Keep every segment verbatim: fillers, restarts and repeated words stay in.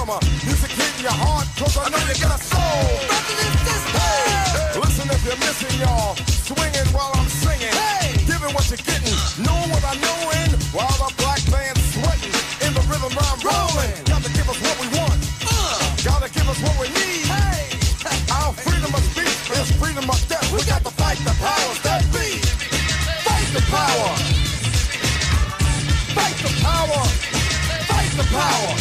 drama. Music hitting your heart, cause I know you got a soul. Hey, listen if you're missing, y'all. Swinging while I'm singing. Hey, giving what you're getting. Know what I know in. While the black band's sweating. In the rhythm I'm rolling. Gotta give us what we want. Uh, gotta give us what we need. Hey, our freedom of speech is freedom of death. We got to fight the powers that be. Fight the power. Fight the power. Fight the power.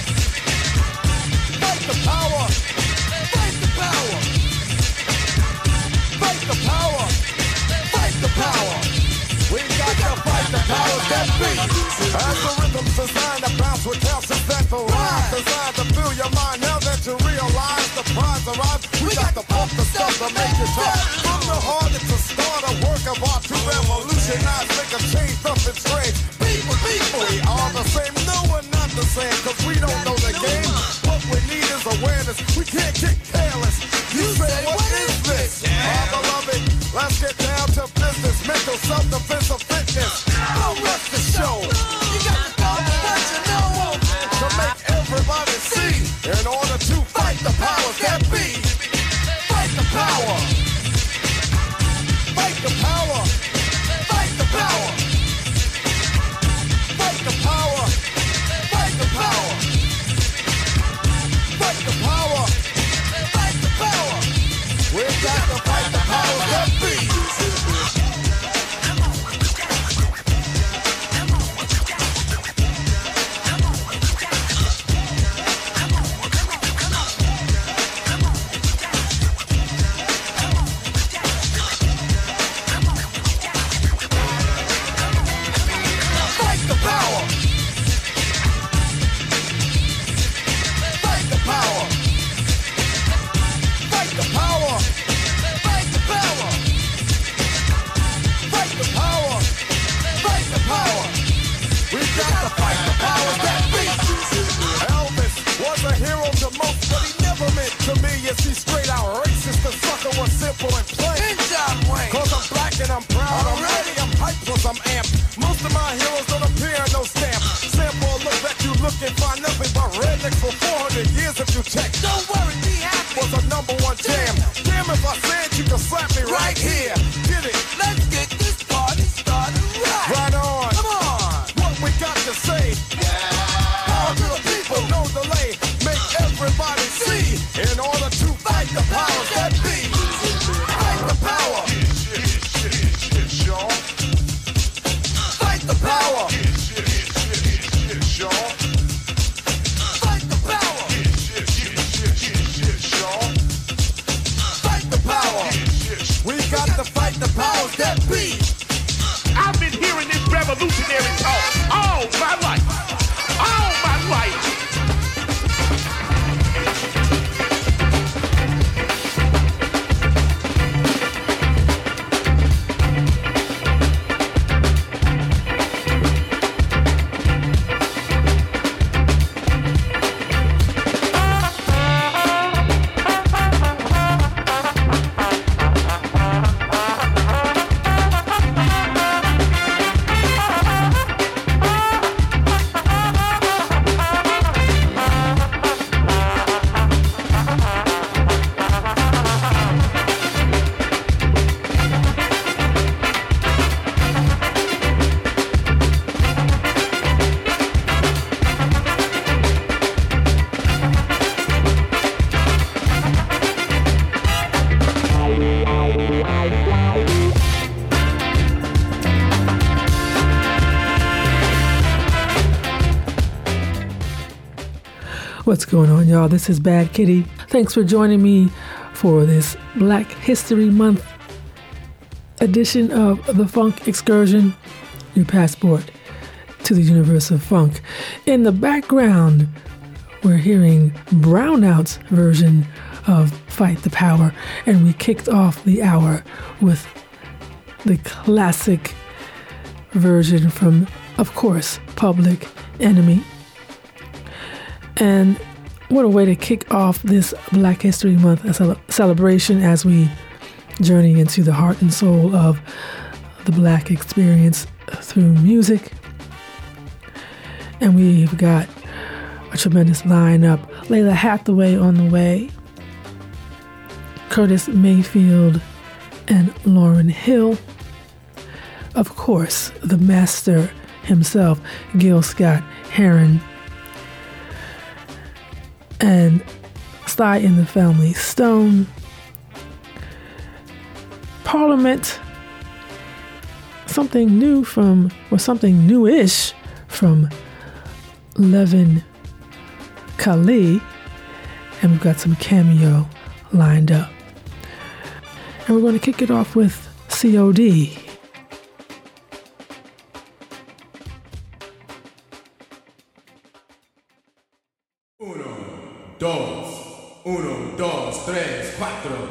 Fight the power. Fight the power. Fight the power. Fight the power. We got to fight the powers that be. As the rhythm's designed to bounce with calcium that the rhyme designed to fill your mind. Now that you realize the prize arrives, we got to pump the stuff to make it tough. From the heart, it's a start, a work of art to revolutionize, make a change, something strange. People, people, we are the same. No, we're not the same, cause we don't know the game. What we need is awareness. We can't get careless. You say, what is this? My beloved, let's get down to business. Mental self-defense of fitness. Don't rush the show. You got to go to what you know to make everybody see. In order to fight the powers that be. Fight the power. Fight the power. Fight the power. Fight the power. Fight the power. Fight the power. Fight the power. We got to fight the powers that be. What's going on, y'all? This is Bad Kitty. Thanks for joining me for this Black History Month edition of The Funk Excursion, your passport to the universe of funk. In the background, we're hearing Brownout's version of Fight the Power, and we kicked off the hour with the classic version from, of course, Public Enemy. And what a way to kick off this Black History Month celebration as we journey into the heart and soul of the Black experience through music. And we've got a tremendous lineup. Layla Hathaway on the way, Curtis Mayfield, and Lauryn Hill. Of course, the master himself, Gil Scott-Heron, and Sly and the Family Stone. Parliament, something new from, or something newish from Levin Kali, and we've got some cameo lined up. And we're going to kick it off with C O D. Uno, dos, uno, dos, tres, cuatro.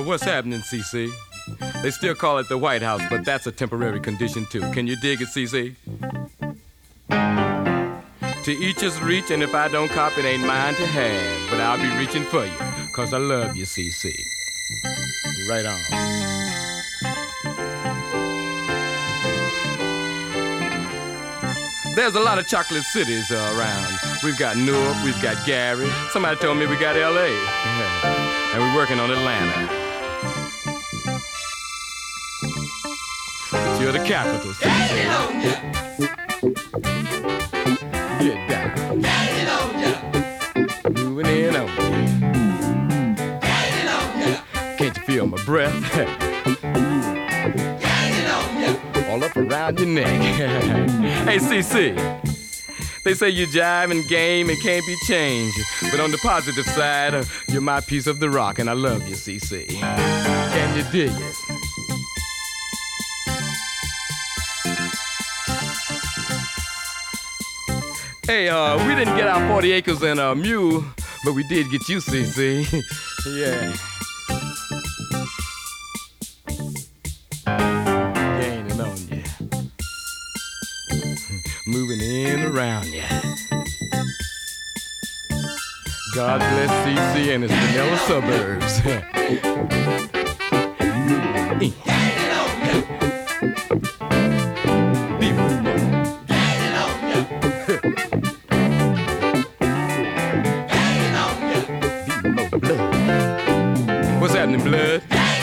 what's happening, C C? They still call it the White House, but that's a temporary condition too. Can you dig it, C C? To each his reach, and if I don't cop, it ain't mine to have. But I'll be reaching for you, cause I love you, C C. Right on. There's a lot of chocolate cities uh, around. We've got Newark, we've got Gary. Somebody told me we got L A And we're working on Atlanta. But you're the capital, C C. Get down. Moving in on you. Can't you feel my breath? All up around your neck. Hey, C C. They say you jive and game and can't be changed. But on the positive side, uh, you're my piece of the rock, and I love you, C C. Can you dig it? Hey, uh, we didn't get our forty acres and a mule, but we did get you, C C. Yeah. Gaining on you. Moving in around you. God bless C C and his vanilla suburbs. Moving in. What's happening, blood?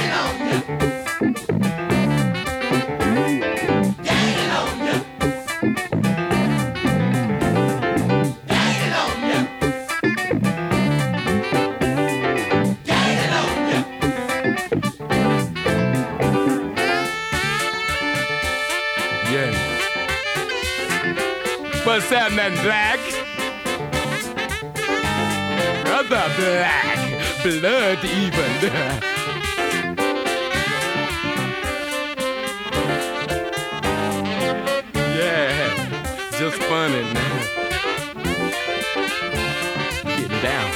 Yeah. What's happening, black? Brother black. Blood even. Yeah, just funny now. Getting down.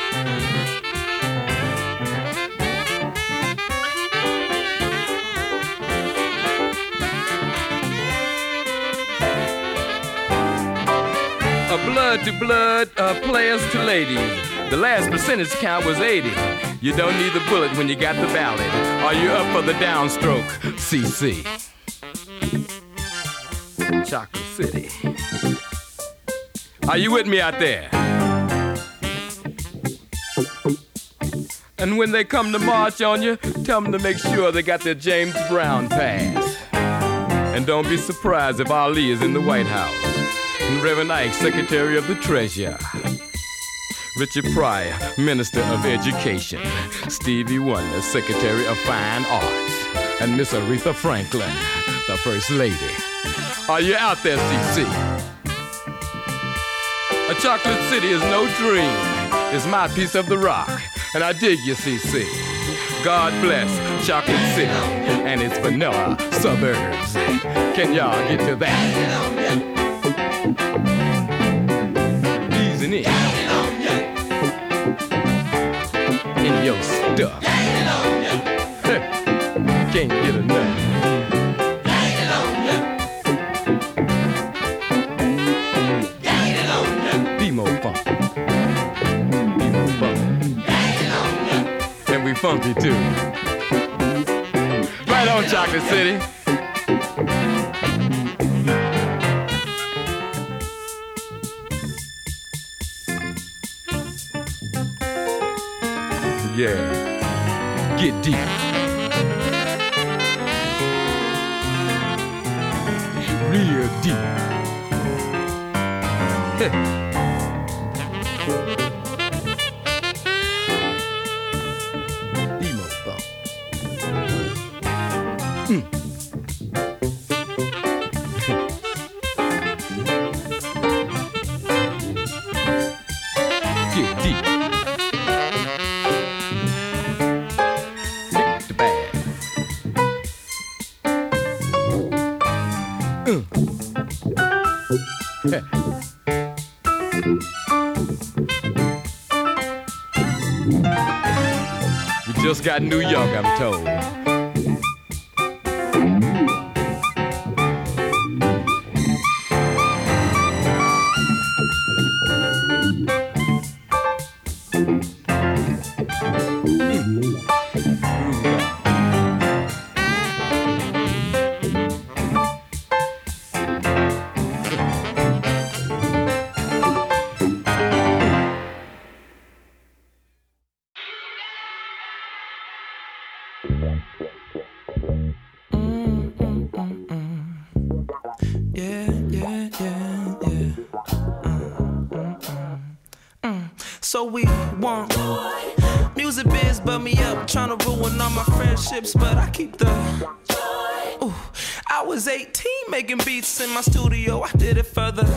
A blood to blood, uh, players to ladies. The last percentage count was eighty. You don't need the bullet when you got the ballot. Are you up for the downstroke, C C? Chocolate City. Are you with me out there? And when they come to march on you, tell them to make sure they got their James Brown pass. And don't be surprised if Ali is in the White House. And Reverend Ike, Secretary of the Treasury. Richard Pryor, Minister of Education. Stevie Wonder, Secretary of Fine Arts. And Miss Aretha Franklin, the First Lady. Are you out there, C C? A chocolate city is no dream. It's my piece of the rock. And I dig you, C C. God bless Chocolate City and its vanilla suburbs. Can y'all get to that? Easing in. In your stuff. Can't get enough. Be more fun. Be more fun. And we funky too. Right on, Chocolate City. Yeah, get deep. Real deep. Emo bump. Mm. Get deep. We Just got New York, I'm told. So we want music biz, but me up, trying to ruin all my friendships, but I keep the ooh. I was eighteen making beats in my studio, I did it for the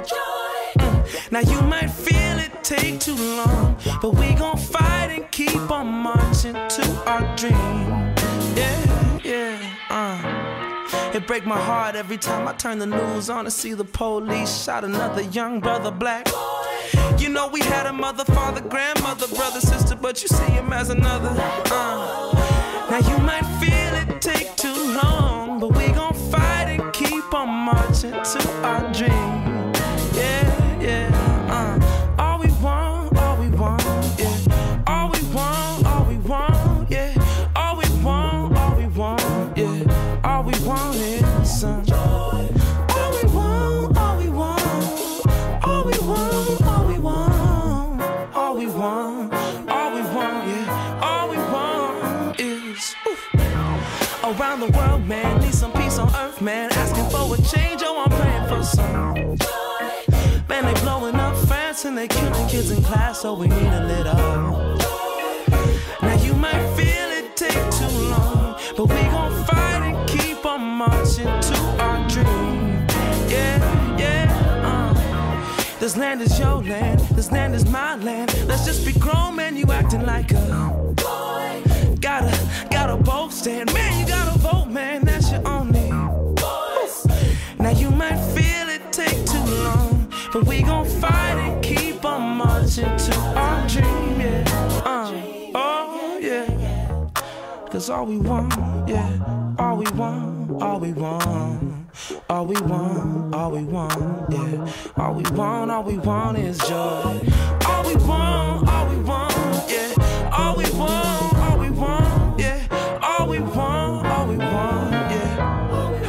mm. Now you might feel it take too long, but we gon' fight and keep on marching to our dream. Yeah, yeah, uh. It break my heart every time I turn the news on to see the police shot another young brother black. You know we had a mother, father, grandmother, brother, sister, but you see him as another. Uh. Now you might feel it take too long, but we gon' fight and keep on marching to our dream. Yeah, yeah, uh. All we want, all we want, yeah. All we want, all we want, yeah. All we want, all we want, yeah. All we want is some joy. All we want, all we want, all we want, all we want, all we want, all we want, yeah. All we want is oof. Around the world, man, need some peace on earth, man. Asking for a change, oh, I'm praying for some joy. Man, they blowing up France and they killing kids in class, so we need a little. Now you might feel it take too long, but we gon' fight and keep on marching to our dream. Yeah, yeah, uh. This land is your land, this land is my land. Let's just be grown, man, you acting like a boy. Gotta, gotta both stand, man, you gotta vote, man, that's your only voice. Now you might feel it take too long, but we gon' fight and keep on marching to our dream, yeah, uh. Oh, yeah. Cause all we want, yeah. All we want, all we want. All we want, all we want, yeah. All we want, all we want is joy. All we want, all we want, yeah. All we want, all we want, yeah. All we want, all we want, yeah.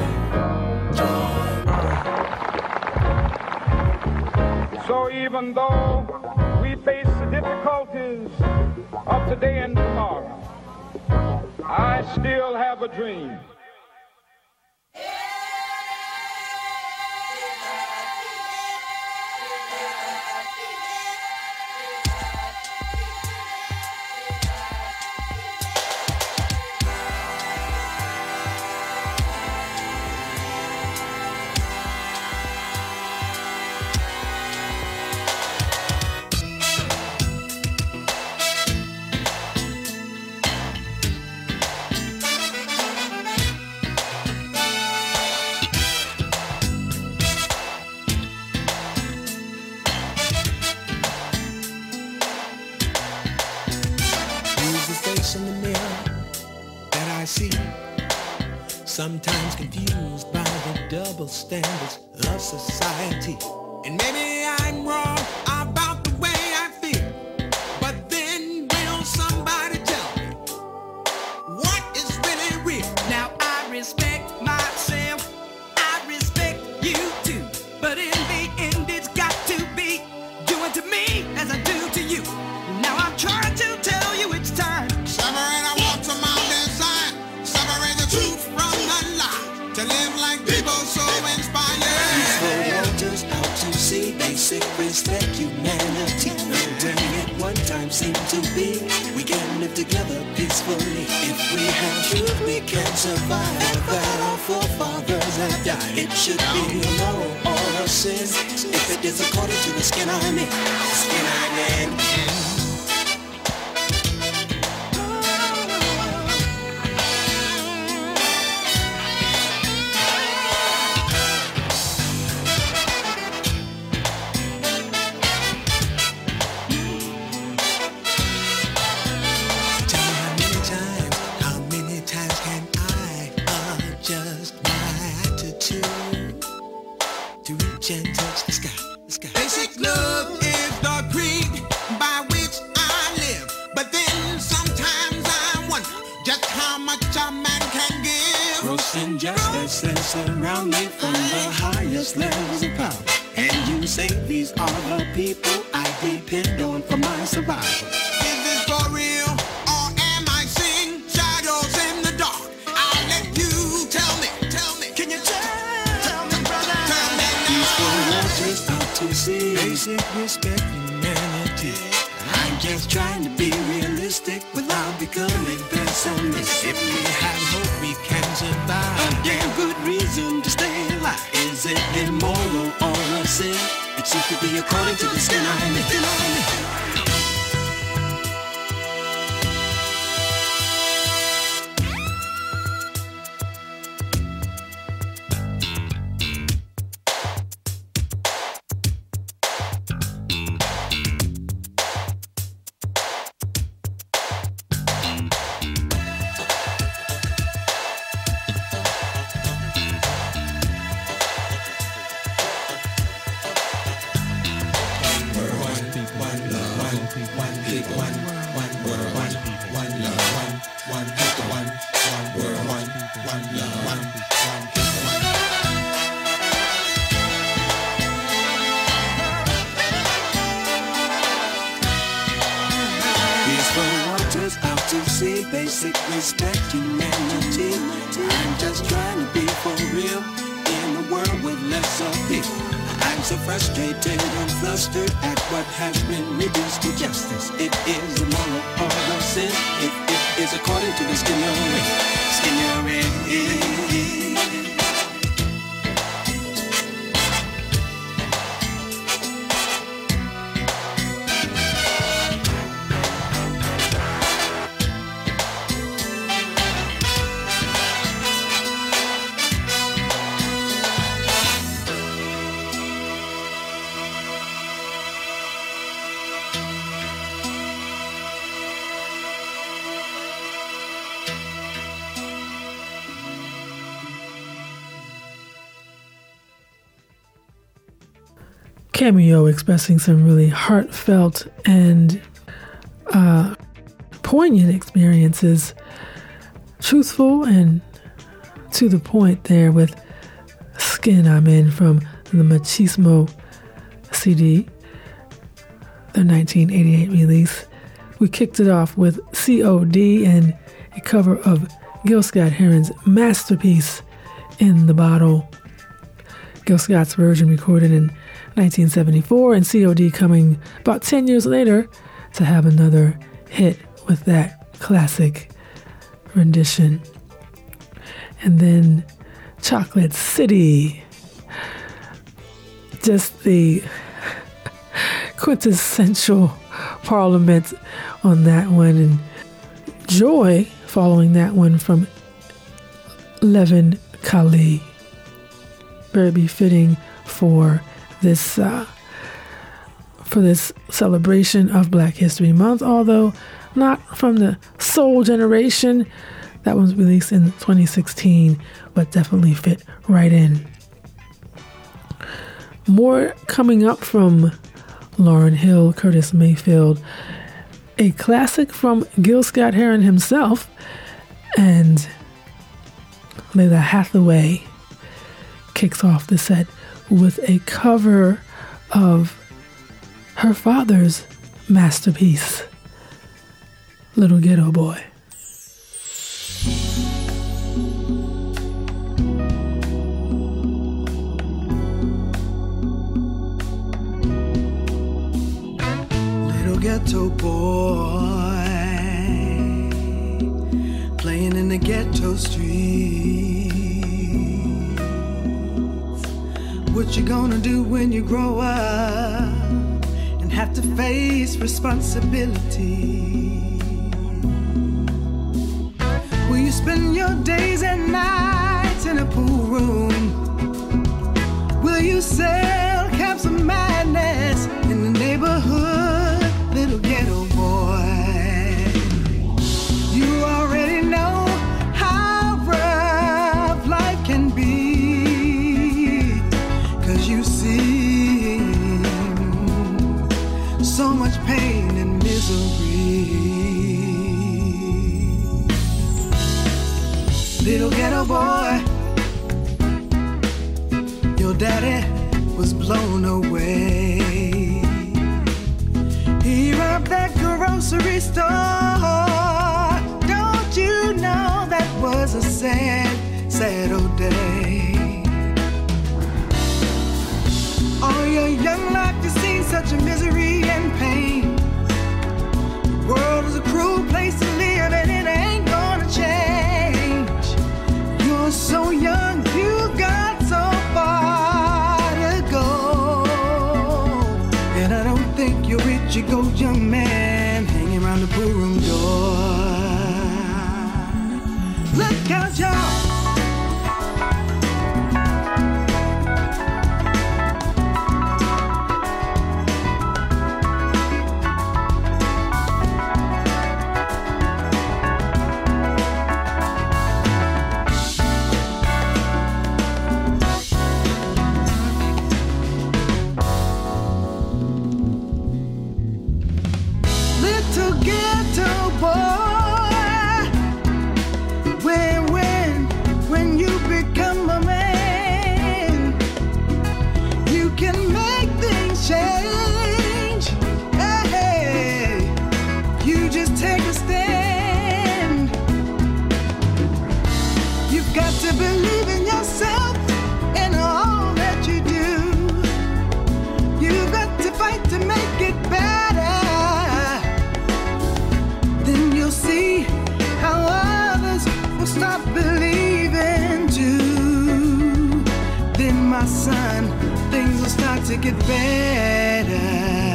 Hey, joy. So even though we face the difficulties of today and tomorrow, I still have a dream. Sometimes confused by the double standards of society. And maybe I'm wrong about the way I feel, but then will somebody tell me what is really real? Now I respect myself, I respect you too, but in the end it's got to be doing to me as I do to you. Now I'm trying to tell you it's time. Separate I walk to Mountain Zion, separate the truth from the lie, to live like people so inspired. Peaceful waters out to sea, basic respect, humanity. When it one time seemed to be, we can live together peacefully. If we have truth, we can survive. That our forefathers have died, it should be a law or a sin. If it is according to the skin I'm in, skin I'm in. voices surround me from the highest levels of power. And you say these are the people I depend on for my survival. Is this for real, or am I seeing shadows in the dark? I'll let you tell me, tell me. Can you tell, tell me, brother? Tell me now. These four waters out to sea, basic respect humanity. I'm just trying to be realistic without becoming pessimistic. If we have hope, we can survive. A damn good reason to stay alive. Is it immoral or a sin? It seems to be according to the skin I'm in. Basic respect, humanity. I'm just trying to be for real in a world with less of people. I'm so frustrated and flustered at what has been reduced to justice. It is immoral or a sin. It, it is according to the skin you're in. Skin you're in. Cameo expressing some really heartfelt and uh, poignant experiences, truthful and to the point there with Skin I'm In from the Machismo C D, their nineteen eighty-eight release. We kicked it off with C O D and a cover of Gil Scott-Heron's masterpiece, In the Bottle. Gil Scott's version recorded in nineteen seventy-four, and C O D coming about ten years later to have another hit with that classic rendition. And then Chocolate City, just the quintessential Parliament on that one, and Joy following that one from Levin Kali. Very befitting for this uh, for this celebration of Black History Month, although not from the Soul Generation. That was released in twenty sixteen, but definitely fit right in. More coming up from Lauryn Hill, Curtis Mayfield, a classic from Gil Scott-Heron himself, and Layla Hathaway kicks off the set with a cover of her father's masterpiece, Little Ghetto Boy. Little ghetto boy, playing in the ghetto streets. What you gonna do when you grow up and have to face responsibility? Will you spend your days and nights in a pool room? Will you sell caps of madness in the neighborhood, little ghetto boy? You already know how rough life can be. You see so much pain and misery. Little ghetto boy, daddy was blown away. He robbed that grocery store. Don't you know that was a sad, sad old day? All your young life you seen such a misery and pain. The world is a cruel place to live and it ain't gonna change. You're so young, you got so far to go. And I don't think you're rich, you go young man hanging around the pool room door. Look out, y'all. To get better.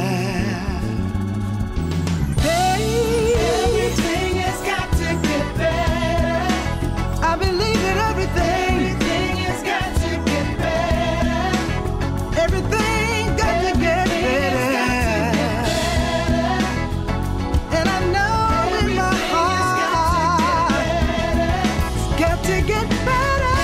Hey, everything has got to get better. I believe that everything, everything has got to get better. Everything got to get better. And I know in my heart, it's got to get better.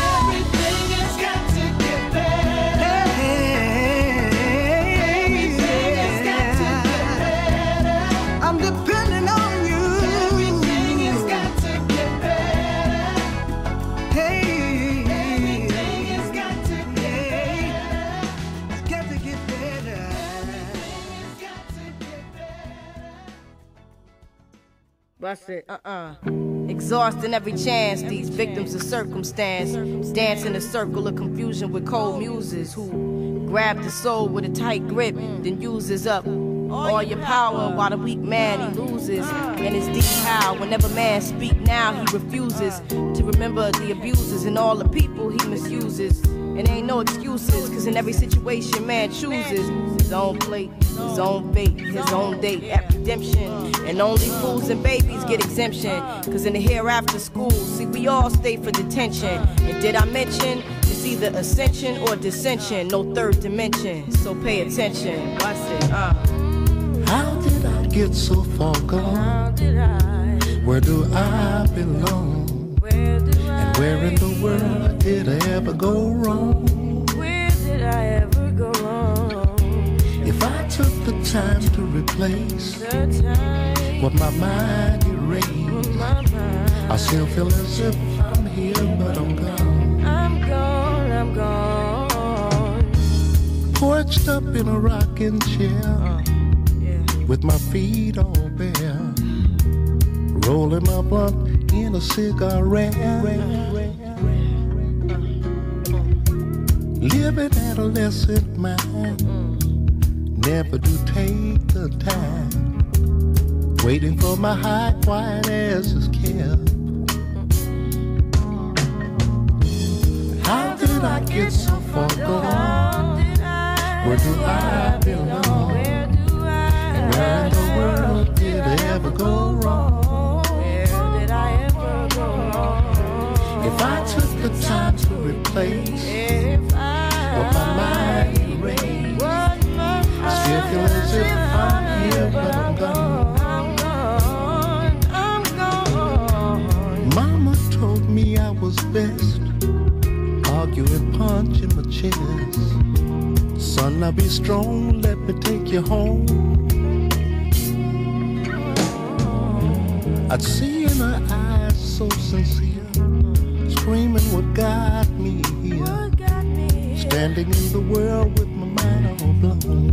Bust it. Uh-uh. Exhausting every chance, these victims of circumstance dance in a circle of confusion with cold muses who grab the soul with a tight grip, then uses up all your power while the weak man he loses. And it's deep how whenever man speak now he refuses to remember the abuses and all the people he misuses. And ain't no excuses, cause in every situation man chooses his own plate, his own fate, his own date at redemption. And only fools and babies get exemption, cause in the hereafter school, see we all stay for detention. And did I mention, it's either ascension or dissension, no third dimension, so pay attention. Watch it, uh. How did I get so far gone? How did I? Where do I belong? Where do I? And where in the world did I ever go wrong? Where did I ever go wrong? If I took the time to replace The time what my mind erased, my mind. I still feel as if I'm here, but I'm gone. I'm gone, I'm gone. Perched up in a rocking chair, Uh, yeah. with my feet all bare, rolling my blunt in a cigarette, living adolescent mind, never do take the time, waiting for my high quiet ass is kept. How did I get so far gone? Where do I belong? And where in the world did I ever go wrong? Where did I ever go wrong? If I took the time to replace If I what my mind erased, I still feel as if I'm here, but I'm gone. I'm gone, I'm gone. Mama told me I was best, arguing, punching my chest. Son, now be strong, let me take you home. I'd see in her eyes so sincere, screaming what got me here. Standing in the world with my mind all blown.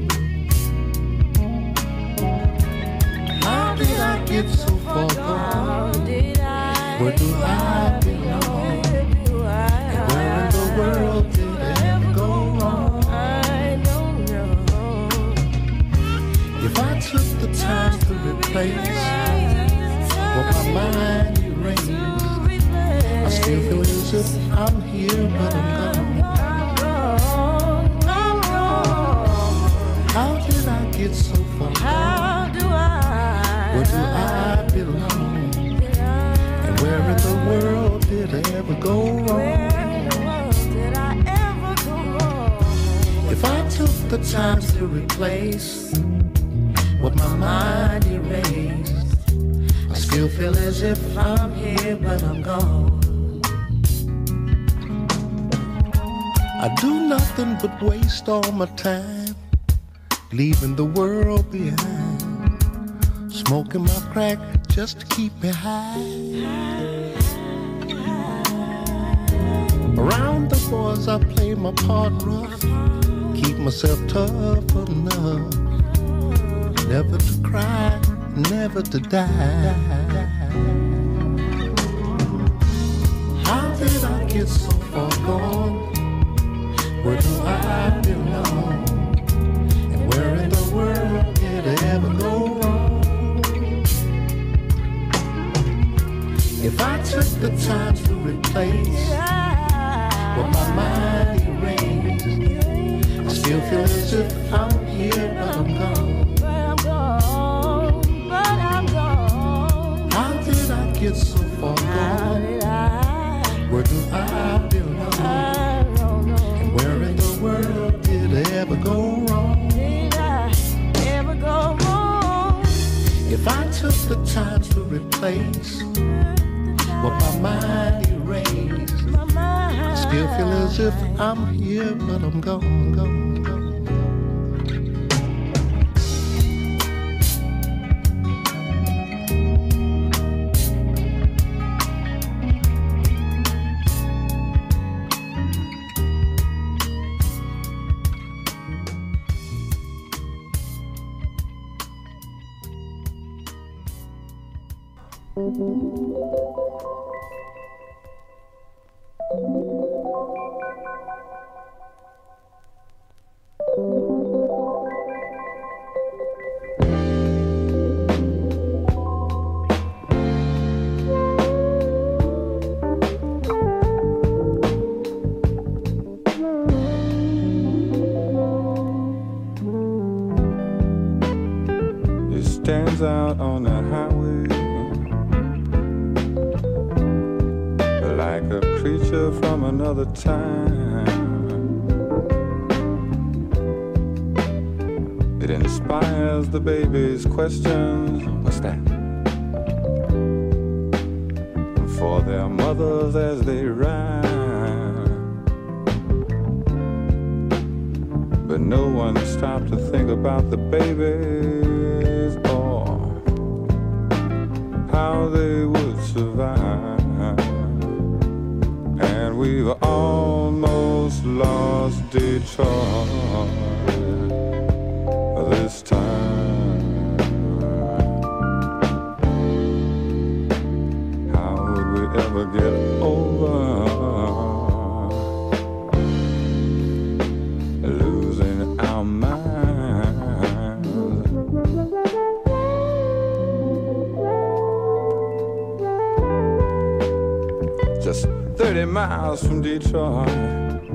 How did I get so far gone? Where do I belong? And where in the world did I ever go wrong? I don't know. If I took the time to replace what my mind erased, I still feel as if I'm here but I'm gone. How did I get so far gone? How do I? Where do I belong? And where in the world did I ever go wrong? Did I ever go wrong? If I took the time to replace what my mind erased, I still feel as if I'm here but I'm gone. I do nothing but waste all my time, leaving the world behind, smoking my crack just to keep me high. Around the boys I play my part rough, keep myself tough enough, never to cry, never to die. How did I get so far gone? Where do I belong? And where in the world did I ever go wrong? If I took the time to replace what my mind erased, I still feel as if I'm here but I'm gone. But I'm gone, but I'm gone. How did I get so far How gone? did I? Where do I belong? I don't know. And where in the world did I ever go wrong? Did I ever go wrong? If I took the time to replace what my mind erased, My mind. I still feel as if I'm here but I'm gone, gone, gone. It stands out on the highway like a creature from another time. It inspires the baby's questions. What's that? For their mothers as they ride. But no one stopped to think about the babies or how they would survive. And we've almost lost Detroit this time. How would we ever get over losing our minds? Just thirty miles from Detroit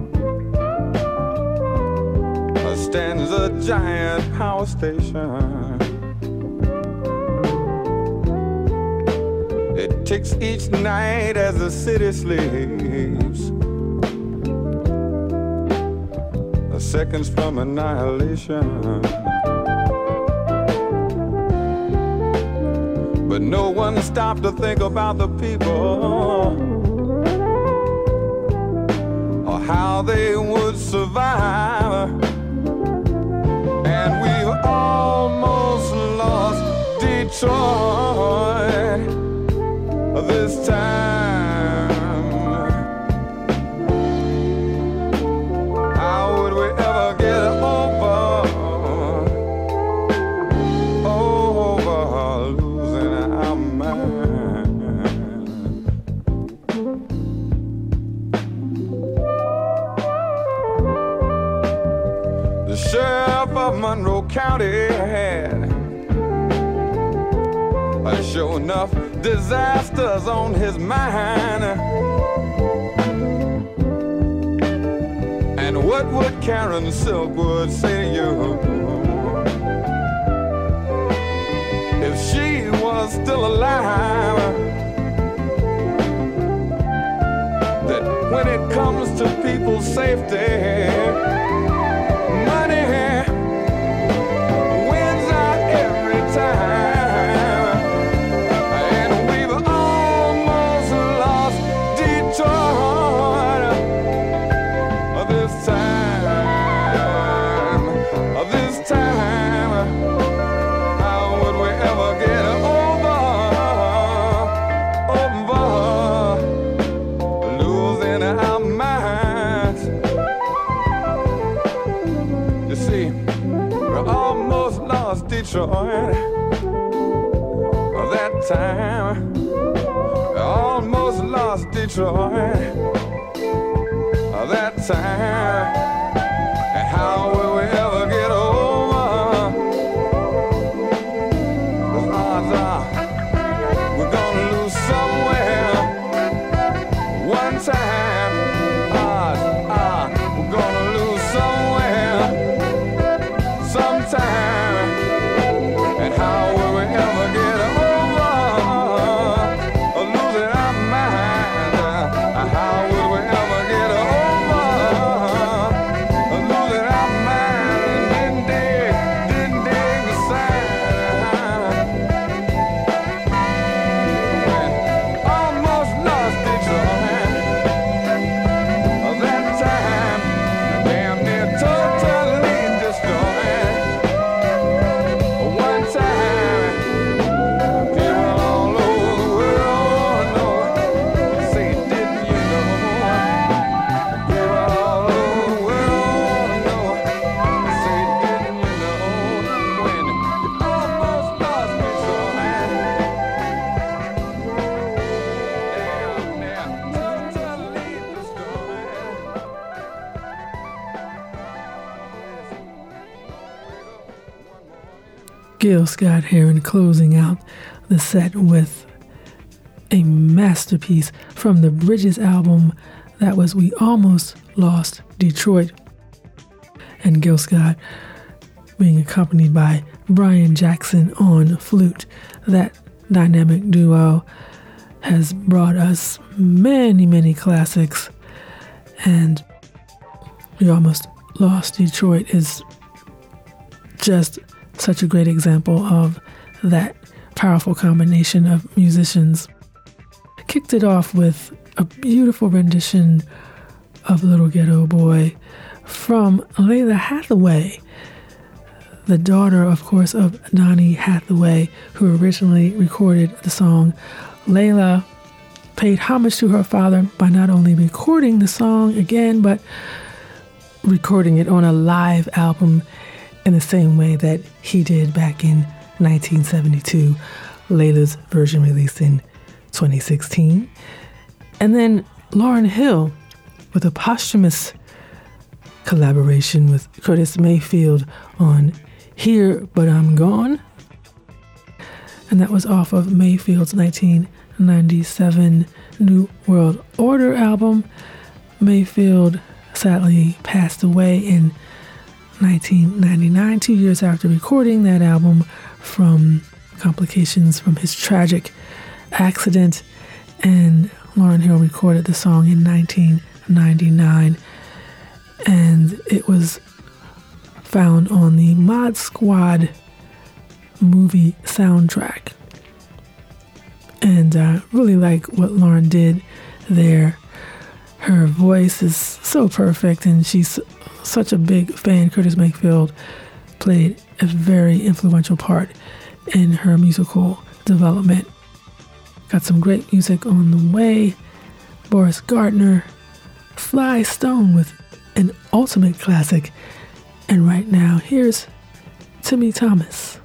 stands a giant power station. It ticks each night as the city sleeps. The seconds from annihilation. But no one stopped to think about the people or how they would survive. And we've almost lost Detroit this time. Monroe County had uh, sure enough disasters on his mind. And what would Karen Silkwood say to you if she was still alive? That when it comes to people's safety, money wins out every time. And we've almost lost Detroit this time. This time, how would we ever get over, over losing our minds? You see, we almost lost Detroit that time. We almost lost Detroit that time. And how will we ever get over? The odds are we're gonna lose somewhere. One time, odds are we're gonna lose somewhere. Sometime. And how will we ever get over losing our mind? How will we ever get over losing our mind? Didn't dig, didn't dig the sign. Almost lost Detroit that time. Damn near totally destroyed. One time, people all over the world know. Say, didn't you know? People all over the world know. Say, didn't you know? When you almost lost Detroit. Damn near totally destroyed. Gil Scott-Heron closing out the set with a masterpiece from the Bridges album that was We Almost Lost Detroit. And Gil Scott being accompanied by Brian Jackson on flute. That dynamic duo has brought us many, many classics. And We Almost Lost Detroit is just such a great example of that powerful combination of musicians. Kicked it off with a beautiful rendition of Little Ghetto Boy from Lalah Hathaway, the daughter, of course, of Donny Hathaway, who originally recorded the song. Lalah paid homage to her father by not only recording the song again, but recording it on a live album in the same way that he did back in nineteen seventy-two. Lalah's version released in twenty sixteen. And then Lauryn Hill with a posthumous collaboration with Curtis Mayfield on Here But I'm Gone. And that was off of Mayfield's nineteen ninety-seven New World Order album. Mayfield sadly passed away in nineteen ninety-nine, two years after recording that album, from complications from his tragic accident. And Lauryn Hill recorded the song in nineteen ninety-nine, and it was found on the Mod Squad movie soundtrack. And I really like what Lauryn did there. Her voice is so perfect, and she's such a big fan. Curtis Mayfield played a very influential part in her musical development. Got some great music on the way. Boris Gardner, Sly Stone with an ultimate classic. And right now, here's Timmy Thomas.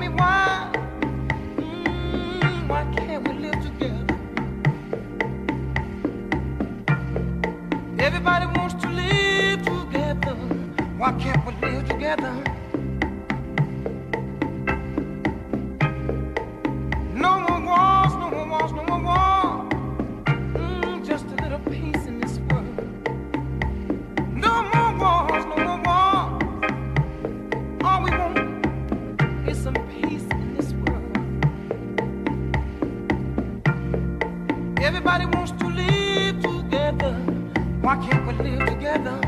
me why, mm, why can't we live together? Everybody wants to live together. Why can't we live together? No more wars, no more wars, no more wars. Mm, just a little peace in this world. No more wars, no more wars. All we want is some peace in this world. Everybody wants to live together. Why can't we live together?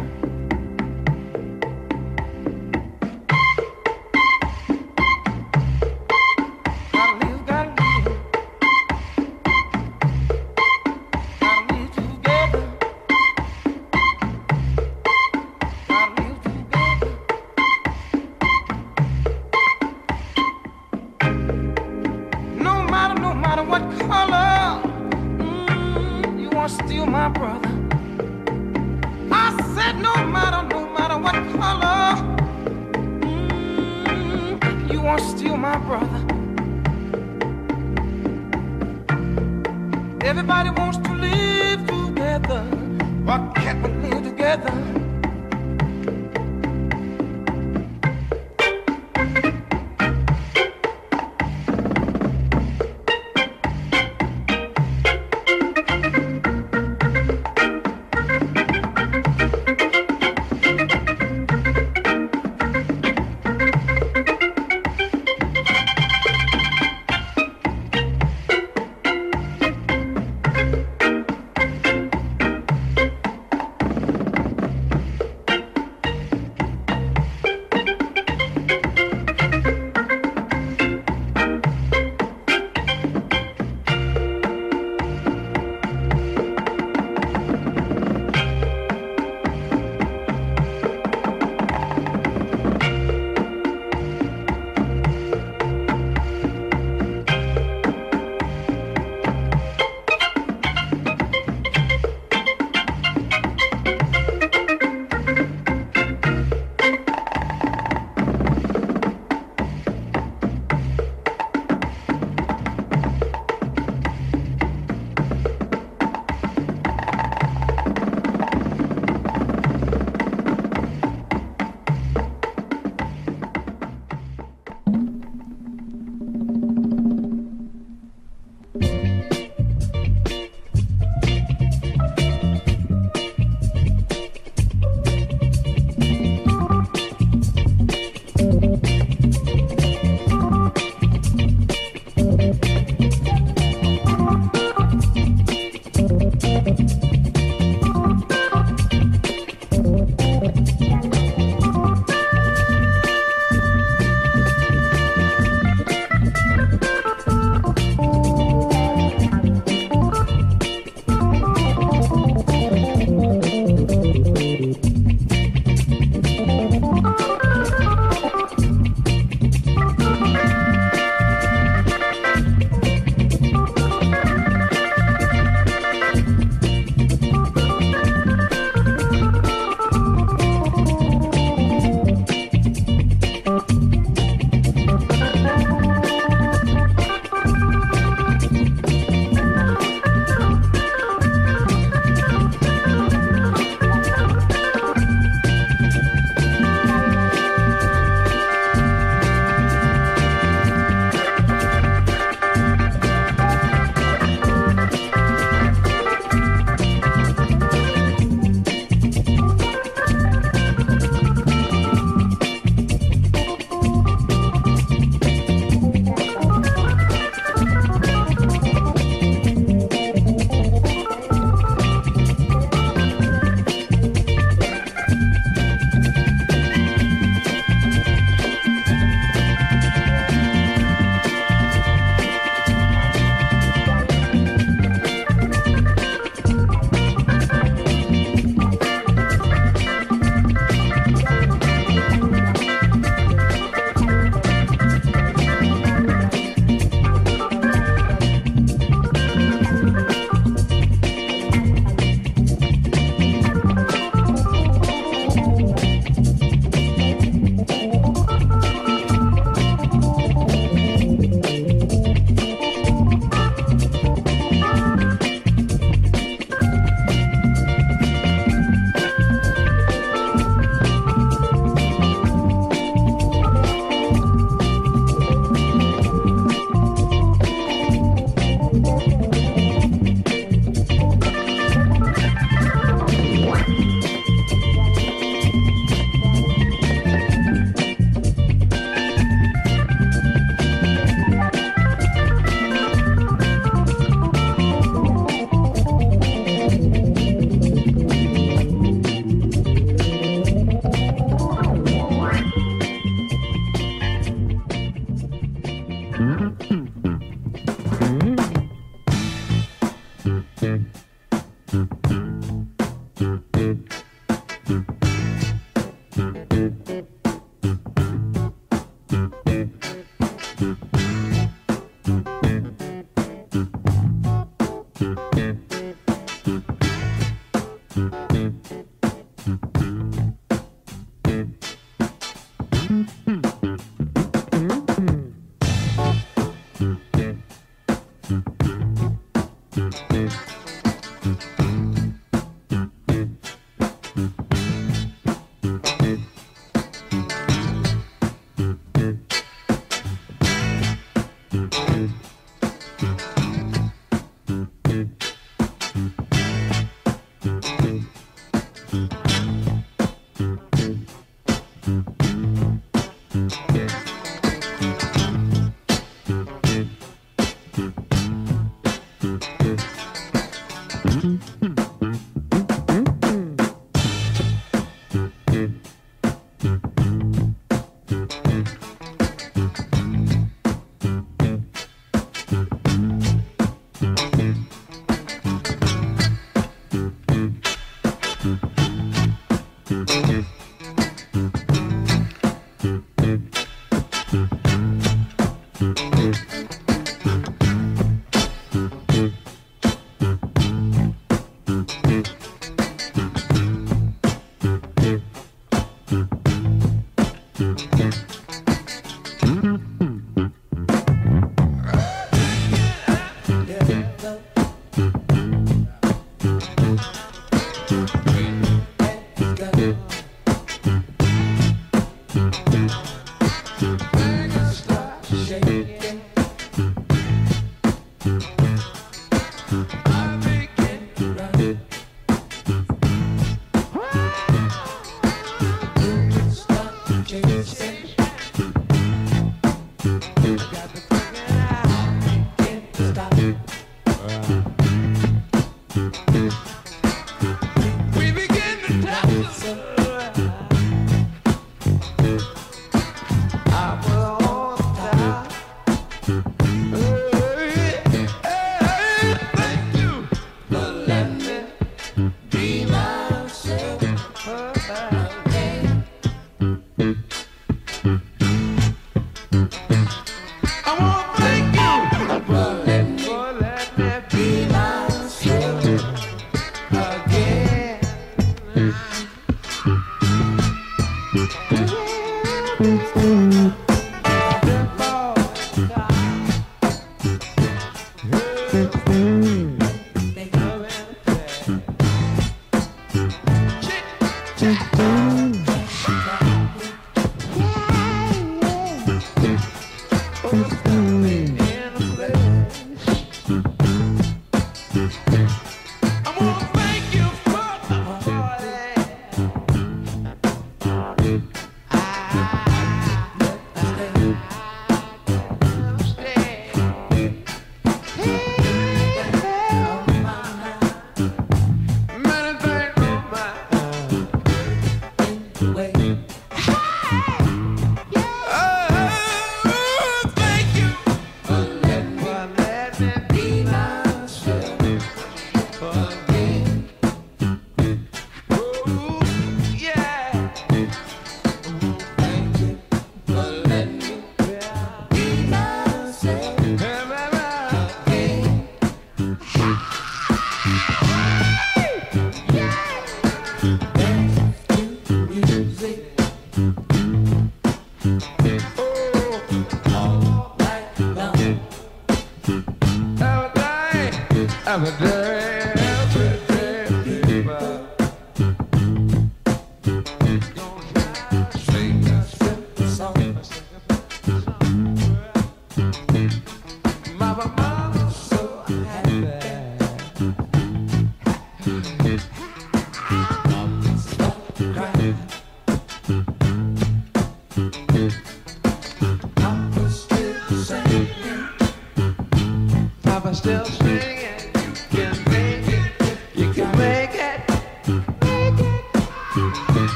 Still my brother. I said no matter, no matter what color, mm, you are still my brother. Everybody wants to live together. Why can't we live together?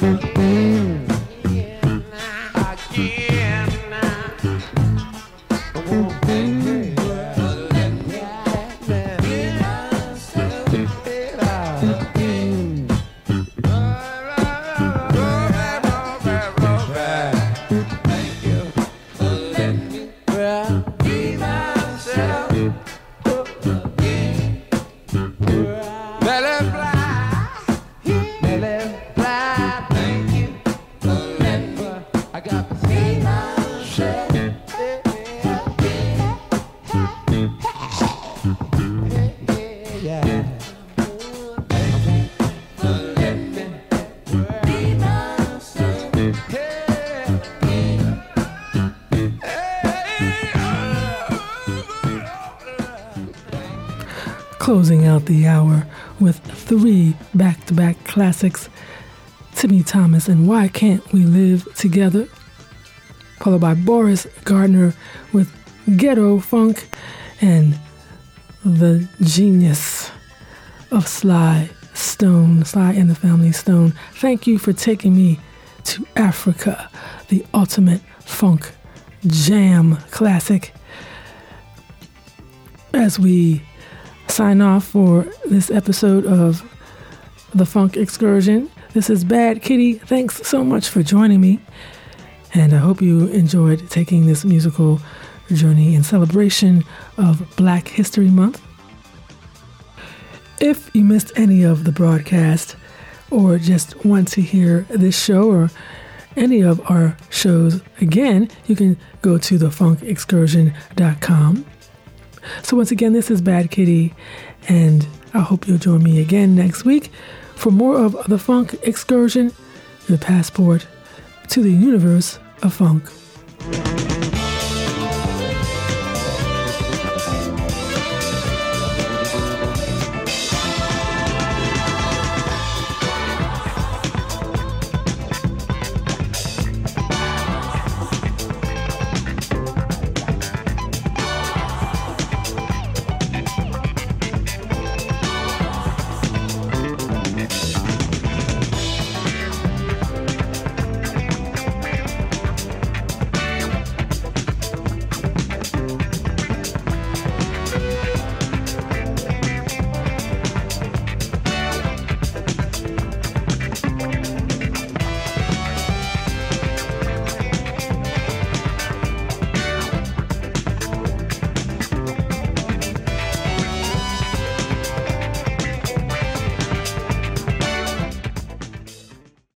Closing out the hour with three back-to-back classics, Timmy Thomas and Why Can't We Live Together, followed by Boris Gardner with Ghetto Funk, and the genius of Sly Stone, Sly and the Family Stone. Thank you for taking me to Africa, the ultimate funk jam classic. As we sign off for this episode of The Funk Excursion, this is Bad Kitty. Thanks so much for joining me, and I hope you enjoyed taking this musical journey in celebration of Black History Month. If you missed any of the broadcast or just want to hear this show or any of our shows again, you can go to the funk excursion dot com. So once again, this is Bad Kitty, and I hope you'll join me again next week for more of The Funk Excursion, your passport to the universe of funk.